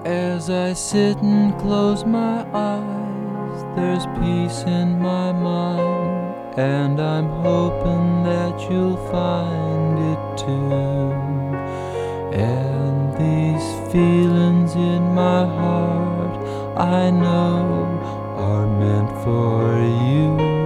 As I sit and close my eyes, there's peace in my mind, and I'm hoping that you'll find it too. And these feelings in my heart, I know, are meant for you.